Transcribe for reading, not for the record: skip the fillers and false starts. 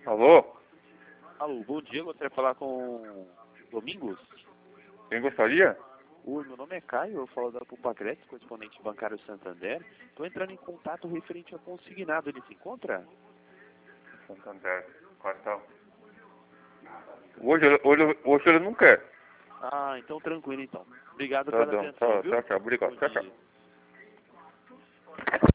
Alô? Alô, bom dia, gostaria de falar com Domingos. Quem gostaria? Oi, meu nome é Caio, eu falo da Pupacret, correspondente bancário Santander. Estou entrando em contato referente ao consignado, ele se encontra? Santander. Quartal. Hoje ele não quer. Ah, então tranquilo então. Obrigado Tá, pela Dom. atenção, viu? Tchau, tchau. Obrigado. Bom Tchau, tchau. dia.